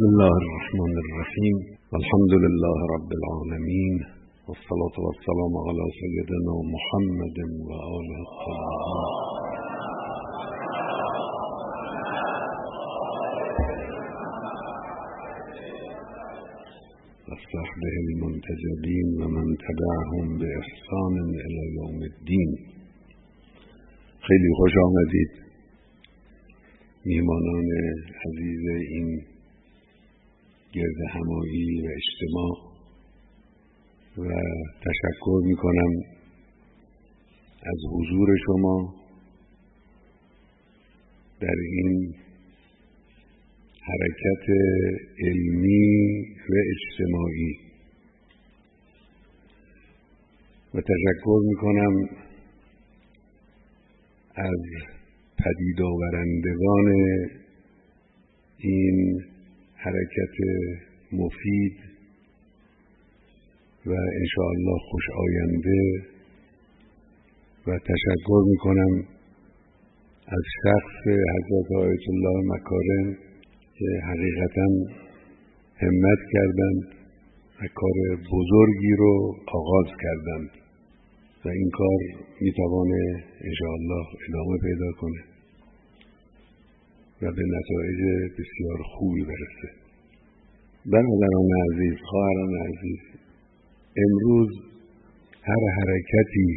بسم الله الرحمن الرحیم الحمد لله رب العالمین والصلاة والسلام على سيدنا محمد و آله الطاهرین و صحبه المنتجبین و من تبعهم بإحسان إلى يوم الدین. خیلی خوش آمدید میهمانان عزیز این گرد همایی و اجتماع و تشکر میکنم از حضور شما در این حرکت علمی و اجتماعی و تشکر میکنم از پدید آورندگان این حرکت مفید و انشاءالله خوش آینده و تشکر میکنم از شخص حضرت آیت الله مکارم که حقیقتاً همت کردند و کار بزرگی رو آغاز کردند و این کار میتوانه انشاءالله ادامه پیدا کنه و به نتایج بسیار خوبی برسه. برادران عزیز، خواهران عزیز، امروز هر حرکتی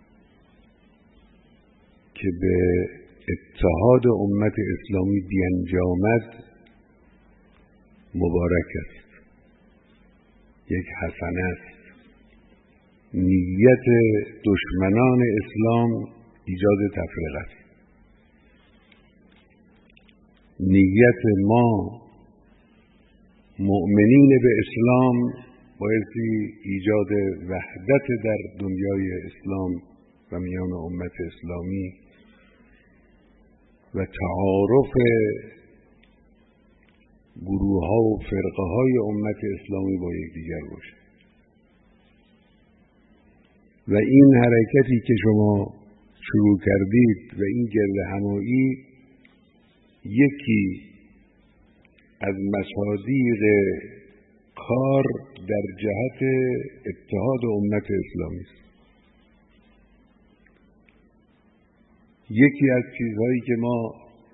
که به اتحاد امت اسلامی بیانجامد مبارک است، یک حسنه است. نیت دشمنان اسلام ایجاد تفرقه است. نیت ما مؤمنین به اسلام بایستی ایجاد وحدت در دنیای اسلام و میان امت اسلامی و تعارف گروه ها و فرقه های امت اسلامی با یکدیگر باشه. و این حرکتی که شما شروع کردید و این گرد همایی یکی از مصادیق کار در جهت اتحاد امت اسلامی است. یکی از چیزهایی که ما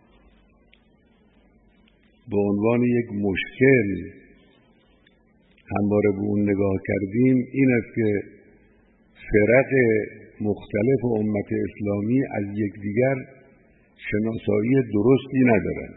به عنوان یک مشکل همواره به اون نگاه کردیم این است که فرق مختلف امت اسلامی از یکدیگر شناسایی درستی ندارند،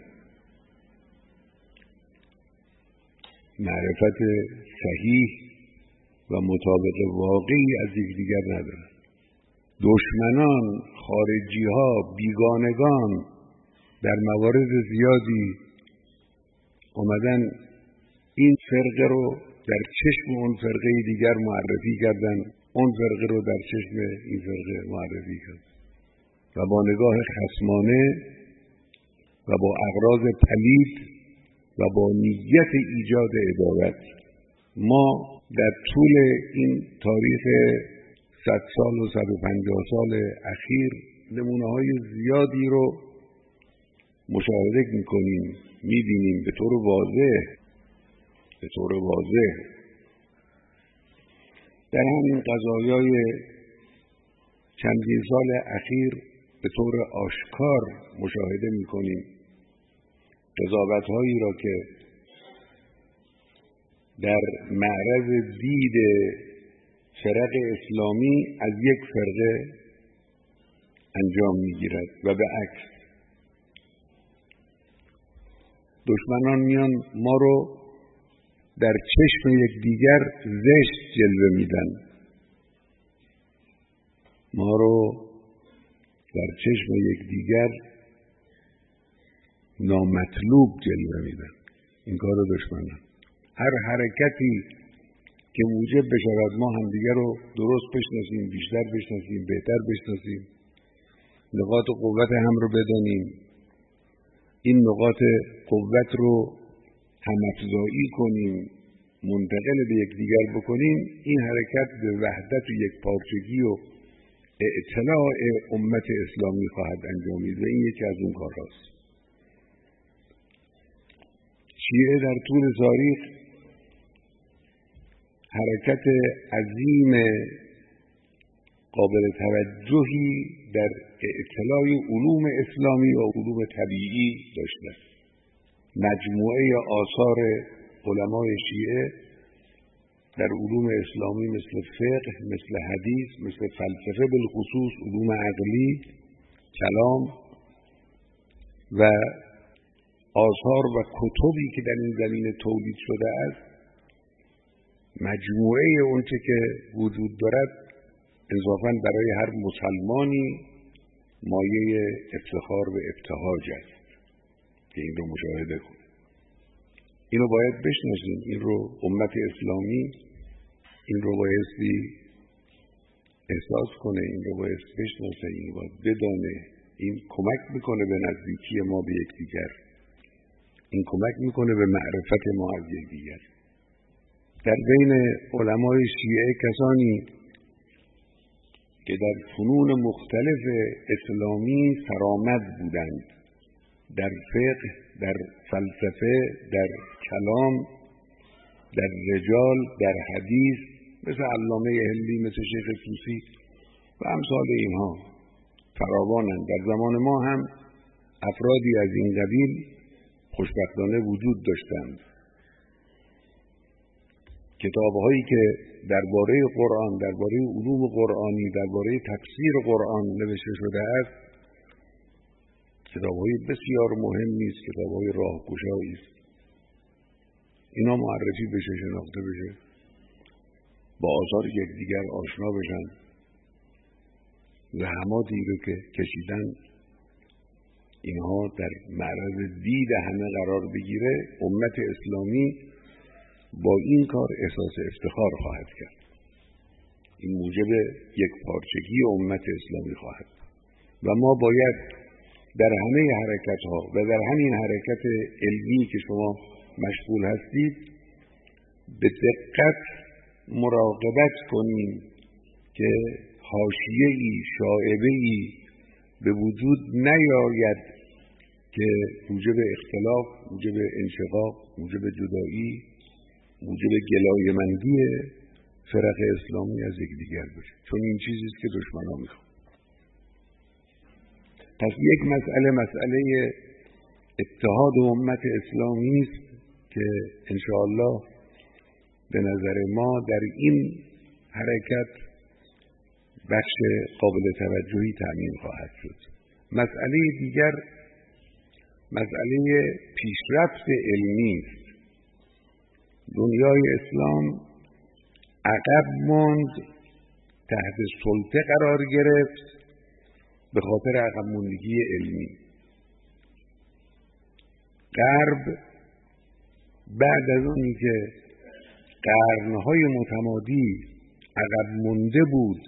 معرفت صحیح و مطابق واقعی از یکدیگر ندارند. دشمنان، خارجی ها، بیگانگان در موارد زیادی اومدن این فرقه رو در چشم اون فرقه دیگر معرفی کردن، اون فرقه رو در چشم این فرقه معرفی کردن و با نگاه خصمانه و با اغراض پلید و با نیت ایجاد عداوت. ما در طول این تاریخ 100 سال و 150 سال اخیر نمونه‌های زیادی رو مشاهده می‌کنیم، می‌بینیم به طور واضح در همین قضایای چندین سال اخیر به طور آشکار مشاهده می‌کنیم قضاوت‌هایی را که در معرض دید فرق اسلامی از یک فرقه انجام می‌گیرد و به عکس. دشمنان میان ما رو در چشم یکدیگر زشت جلوه میدن، ما رو در چشم یکدیگر نامطلوب جلوه میدن. این کار دشمنان. هر حرکتی که موجب بشود ما همدیگر رو درست بشناسیم، بیشتر بشناسیم، بهتر بشناسیم، نقاط قوت هم رو بدانیم، این نقاط قوت رو هم‌افزایی کنیم، منتقل به یکدیگر بکنیم، این حرکت به وحدت و یکپارچگی و اطلاع امت اسلامی خواهد انجامید و این یکی از اون کارهاست. شیعه در طول تاریخ حرکت عظیم قابل توجهی در اطلاع علوم اسلامی و علوم طبیعی داشته. مجموعه آثار علمای شیعه در علوم اسلامی مثل فقه، مثل حدیث، مثل فلسفه، بالخصوص علوم عقلی، کلام و آثار و کتبی که در این زمینه تولید شده است، مجموعه اونچه که وجود دارد انصافاً برای هر مسلمانی مایه افتخار و ابتهاج است که این رو مشاهده کنه. این رو باید بشناسیم، این رو امت اسلامی این رو بایستی احساس کنه، این رو باید بشناسه، این رو باید بدانه. این کمک میکنه به نزدیکی ما به یکدیگر، این کمک میکنه به معرفت ما از یکدیگر. در بین علمای شیعه کسانی که در فنون مختلف اسلامی سرآمد بودند، در فقه، در فلسفه، در کلام، در رجال، در حدیث، مثل علامه هندی، مثل شیخ طوسی و امثال اینها فراوانند. در زمان ما هم افرادی از این قبیل خوشبختانه وجود داشتند. کتاب‌هایی که درباره قرآن، درباره علوم قرآنی، درباره تفسیر قرآن نوشته شده است، کتاب‌های بسیار مهمی است، کتاب‌های راهگشایی است. اینا معرفی بشه، شناخته بشه، با آثار یکدیگر آشنا بشن، زحماتی رو که کشیدن اینها در معرض دید همه قرار بگیره، امت اسلامی با این کار احساس افتخار خواهد کرد. این موجب یک پارچگی امت اسلامی خواهد و ما باید در همه حرکت ها و در همین حرکت علمی که شما مشغول هستید به دقت مراقبت کنیم که حاشیه‌ای، شائبه‌ای به وجود نیاید که موجب اختلاف، موجب انشقاق، موجب جدایی، موجب گلایه‌مندی فرق اسلامی از یکدیگر بشه، چون این چیزی است که دشمنان میخوان. پس یک مسئله اتحاد امت اسلامی است که انشاءالله به نظر ما در این حرکت بخش قابل توجهی تأمین خواهد شد. مسئله دیگر مسئله پیشرفت علمی است. دنیای اسلام عقب ماند، تحت سلطه قرار گرفت به خاطر عقب ماندگی علمی. غرب بعد از اونی که قرنهای متمادی عقب مانده بود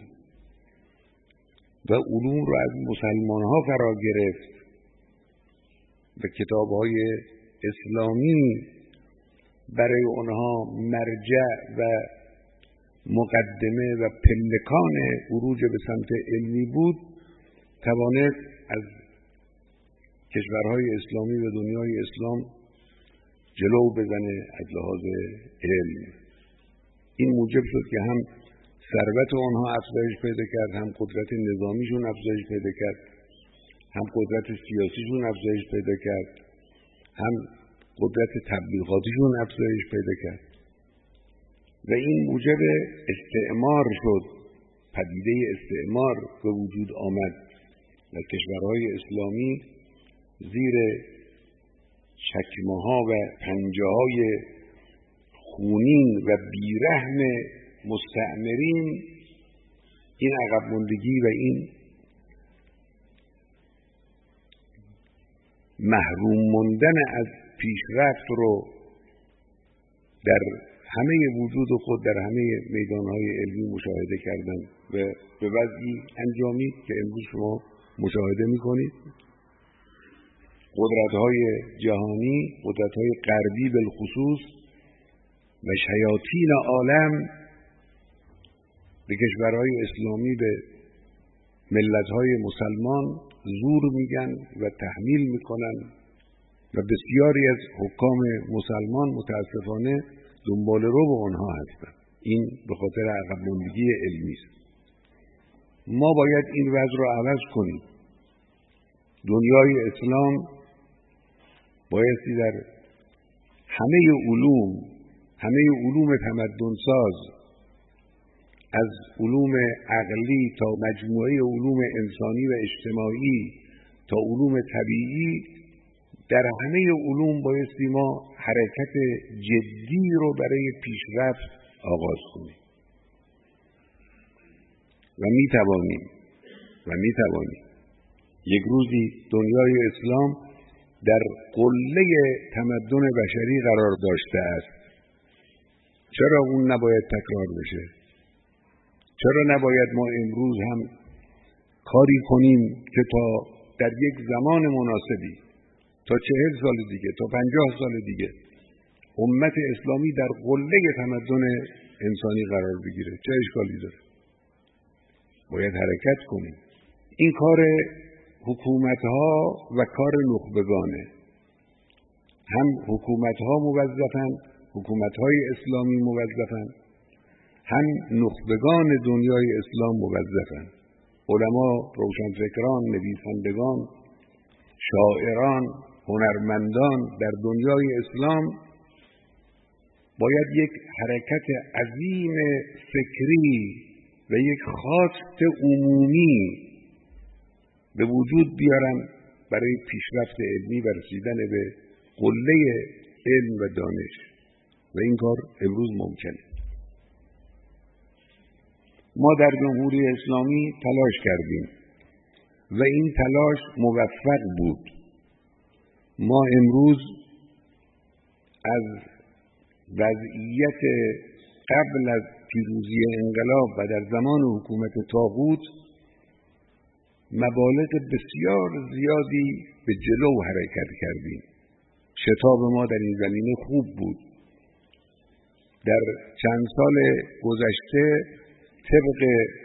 و علوم رو از مسلمانها فرا گرفت و کتابهای اسلامی برای آنها مرجع و مقدمه و پلکان عروج به سمت علمی بود، توانست از کشورهای اسلامی و دنیای اسلام جلو بزنه از لحاظ علم. این موجب شد که هم ثروت آنها افزایش پیدا کرد، هم قدرت نظامیشون افزایش پیدا کرد، هم قدرت سیاسیشون افزایش پیدا کرد، هم قدرت تبلیغاتیشون افزایش پیدا کرد و این موجب استعمار شد. پدیده استعمار به وجود آمد و کشورهای اسلامی زیر چکمه‌ها و پنجه‌های خونین و بیرحم مستعمرین این عقب ماندگی و این محروم ماندن از پیشرفت رو در همه وجود خود، در همه میدانهای علمی مشاهده کردن و به وضعی انجامید که امروز شما مشاهده میکنید. قدرت‌های جهانی، قدرت‌های غربی بالخصوص و شیاطین عالم به کشورهای اسلامی، به ملت‌های مسلمان زور میگن و تحمیل میکنن و بسیاری از حکام مسلمان متاسفانه دنبال رو به آنها هستند. این به خاطر عقب ماندگی علمی است. ما باید این وضع رو عوض کنیم. دنیای اسلام بایستی در همه علوم تمدن ساز، از علوم عقلی تا مجموعه علوم انسانی و اجتماعی تا علوم طبیعی، در همه علوم بایستی ما حرکت جدی رو برای پیشرفت آغاز کنیم و میتوانیم یک روزی دنیای اسلام در قله تمدن بشری قرار داشته است. چرا اون نباید تکرار بشه؟ چرا نباید ما امروز هم کاری کنیم که تا در یک زمان مناسبی، تا 40 سال دیگه، تا 50 سال دیگه، امت اسلامی در قله تمدن انسانی قرار بگیره؟ چه اشکالی داره؟ باید حرکت کنیم. این کار حکومت‌ها و کار نخبگانه. هم حکومت‌ها موظفن، حکومت‌های اسلامی موظفن، هم نخبگان دنیای اسلام موظفن. علما، روشنفکران، نویسندگان، شاعران، هنرمندان در دنیای اسلام باید یک حرکت عظیم فکری و یک خواست عمومی به وجود بیارن برای پیشرفت علمی و رسیدن به قله علم و دانش، و این کار امروز ممکنه. ما در جمهوری اسلامی تلاش کردیم و این تلاش موفق بود. ما امروز از وضعیت قبل از پیروزی انقلاب و در زمان حکومت طاغوت مبالغ بسیار زیادی به جلو حرکت کردیم. شتاب ما در این زمینه خوب بود. در چند سال گذشته طبق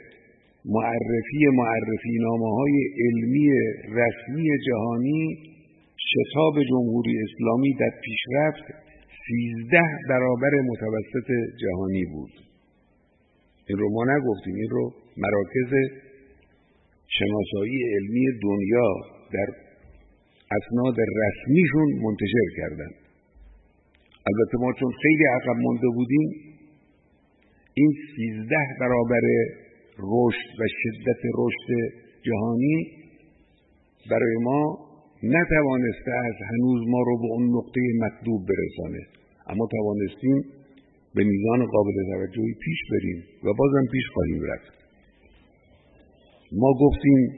معرفی نامه‌های علمی رسمی جهانی، شتاب جمهوری اسلامی در پیشرفت 13 برابر متوسط جهانی بود. این رو ما نگفتیم، این رو مراکز شناسایی علمی دنیا در اسناد رسمیشون منتشر کردن. البته ما چون خیلی عقب مونده بودیم، این 13 برابر رشد و شدت رشد جهانی برای ما نتوانسته است هنوز ما رو به اون نقطه مطلوب برسانه، اما توانستیم به میزان قابل توجهی پیش بریم و بازم پیش خواهیم رفت. ما گفتیم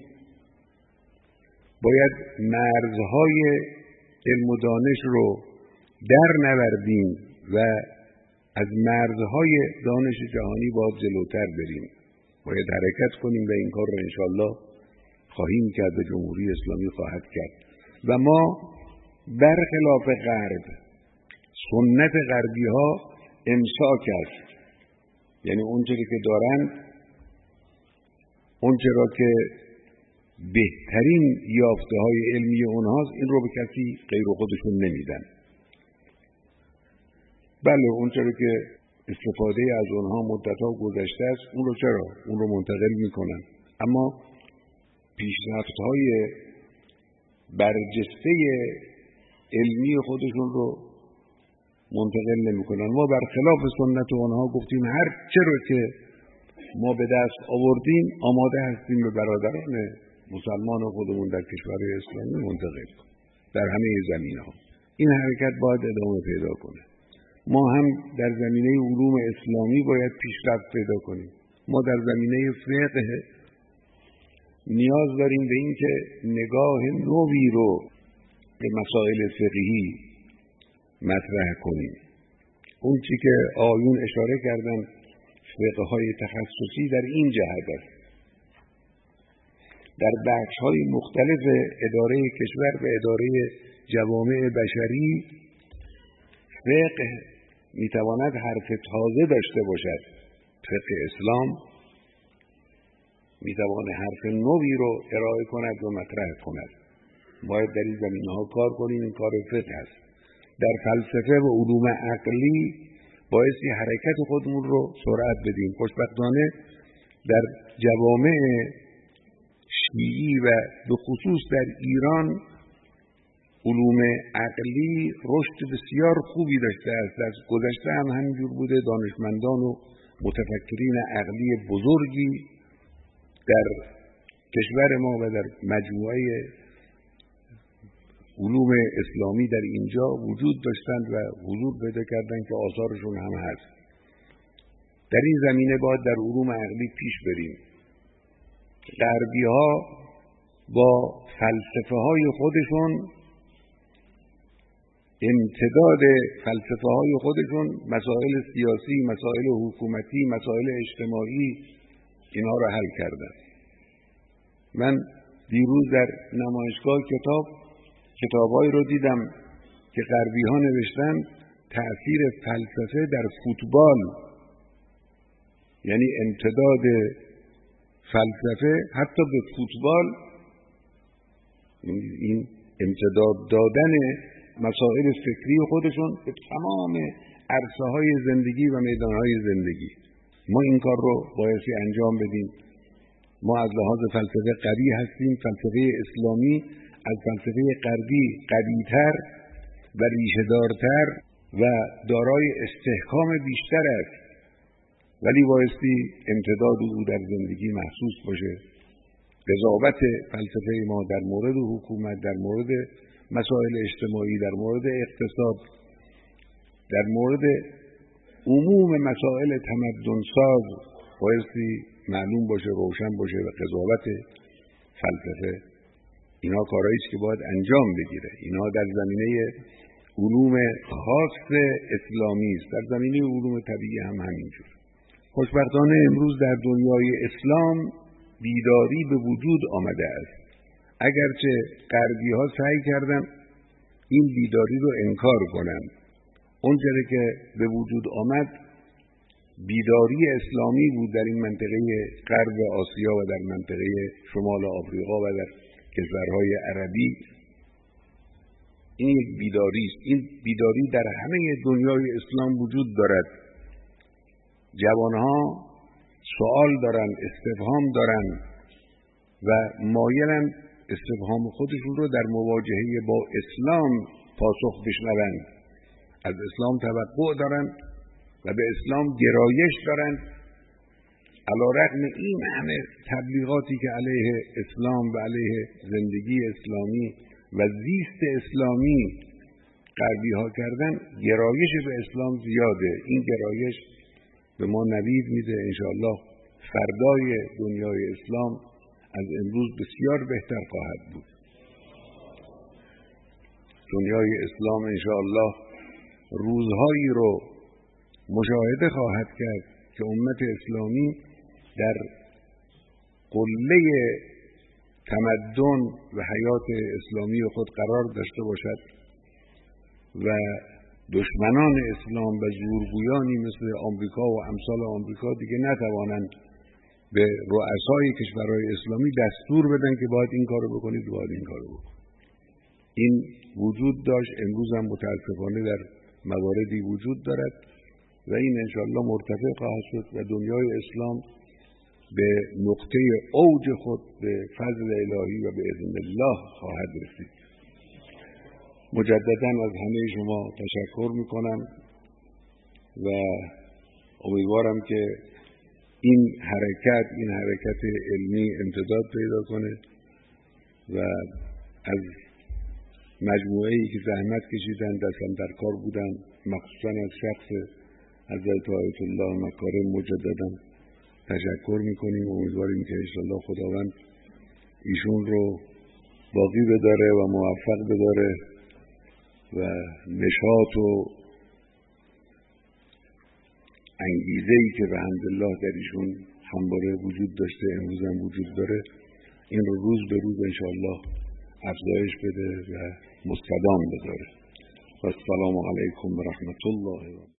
باید مرزهای علم و دانش رو در نوردیم و از مرزهای دانش جهانی باید جلوتر بریم. باید حرکت کنیم و این کار رو انشاءالله خواهیم کرد و جمهوری اسلامی خواهد کرد. و ما برخلاف غرب، سنت غربی ها امساک است، یعنی اونچه که دارند، اونچه را که بهترین یافته های علمی اونهاست، این رو به کسی غیر خودشون نمیدن. بله، اونچه را که استفاده از اونها مدتها گذشته است، اون رو چرا؟ اون رو منتقل میکنن، اما پیشرفت های برجسته علمی خودشون رو منتقل نمیکنن. ما برخلاف سنت اونها گفتیم هر چه رو که ما به دست آوردیم آماده هستیم به برادران مسلمان خودمون در کشورهای اسلامی منتقل کنیم در همه زمینه‌ها. این حرکت باید ادامه پیدا کنه. ما هم در زمینه علوم اسلامی باید پیشرفت پیدا کنیم. ما در زمینه فقه نیاز داریم به این که نگاه نوی رو به مسائل فقهی مطرح کنیم. اون چی که آیون اشاره کردن فقه‌های تخصصی در این جهت است. در بخش‌های مختلف اداره کشور و اداره جوامع بشری فقه میتواند حرف تازه داشته باشد. فقه اسلام میتواند حرف نوی رو ارائه کند و مطرح کند. باید در این زمینه‌ها کار کنیم. این کار فقه است. در فلسفه و علوم عقلی بایستی حرکت خودمون رو سرعت بدیم. خوشبختانه در جوامع شیعی و به خصوص در ایران علوم عقلی رشد بسیار خوبی داشته است. در گذشته هم همینجور بوده. دانشمندان و متفکرین عقلی بزرگی در کشور ما و در مجموعه علوم اسلامی در اینجا وجود داشتند و حضور پیدا کردند که آثارشون هم هست. در این زمینه باید در علوم عقلی پیش بریم. غربی ها با فلسفه های خودشون، امتداد فلسفه های خودشون، مسائل سیاسی، مسائل حکومتی، مسائل اجتماعی، اینا را حل کردن. من دیروز در نمایشگاه کتابایی رو دیدم که غربی ها نوشتن تأثیر فلسفه در فوتبال، یعنی امتداد فلسفه حتی به فوتبال، این امتداد دادن مسائل فکری خودشون به تمام عرصه‌های زندگی و میدان‌های زندگی. ما این کار رو بایستی انجام بدیم. ما از لحاظ فلسفه قوی هستیم. فلسفه اسلامی از فلسفه غربی قوی‌تر و ریشه‌دارتر و دارای استحکام بیشتر است، ولی بایستی امتداد او در زندگی محسوس باشه. قضاوت فلسفه ما در مورد حکومت، در مورد مسائل اجتماعی، در مورد اقتصاد، در مورد عموم مسائل تمدن ساز بایستی معلوم باشه، روشن باشه و قضاوت فلسفه اینا کارهایی است که باید انجام بگیره. اینا در زمینه علوم خاص اسلامی است. در زمینه علوم طبیعی هم همینجور. خوشبختانه امروز در دنیای اسلام بیداری به وجود آمده است. اگرچه غربی ها سعی کردن این بیداری رو انکار کنند. اونجوری که به وجود آمد بیداری اسلامی بود در این منطقه غرب آسیا و در منطقه شمال آفریقا و در کشورهای عربی. این یک بیداری است. این بیداری در همه دنیای اسلام وجود دارد. جوانها سوال دارن، استفهام دارن و مایلن استفهام خودشون رو در مواجهه با اسلام پاسخ بشنوند. از اسلام توقع دارن و به اسلام گرایش دارن. علیرغم این همه تبلیغاتی که علیه اسلام و علیه زندگی اسلامی و زیست اسلامی غربی ها کردن، گرایش به اسلام زیاده. این گرایش به ما نوید میده. انشاءالله فردای دنیای اسلام از امروز بسیار بهتر خواهد بود. دنیای اسلام انشاءالله روزهایی رو مشاهده خواهد کرد که امت اسلامی در قله تمدن و حیات اسلامی خود قرار داشته باشد و دشمنان اسلام و زورگویانی مثل آمریکا و امثال آمریکا دیگه نتوانند به رؤسای کشورهای اسلامی دستور بدن که باید این کارو بکنید، باید این کارو بکنید. این وجود داشت، امروز هم متاسفانه در مواردی وجود دارد و این انشاءالله مرتفع خواهد شد و دنیای اسلام به نقطه اوج خود به فضل الهی و به اذن الله خواهد رسید. مجددا از همه شما تشکر میکنم و امیدوارم که این حرکت علمی امتداد پیدا کنه و از مجموعه‌ای که زحمت کشیدن، دستم در کار بودن، مخصوصا از شخص حضرت آیت الله مکارم مجددا تشکر میکنیم و امیدواریم که انشاءالله خداوند ایشون رو باقی بداره و موفق بداره و نشاط و انگیزه‌ای که به حمدالله در ایشون همواره وجود داشته امروز هم وجود داره، این رو روز به روز انشاءالله افزایش بده و مستدام بذاره. و السلام علیکم و رحمت الله.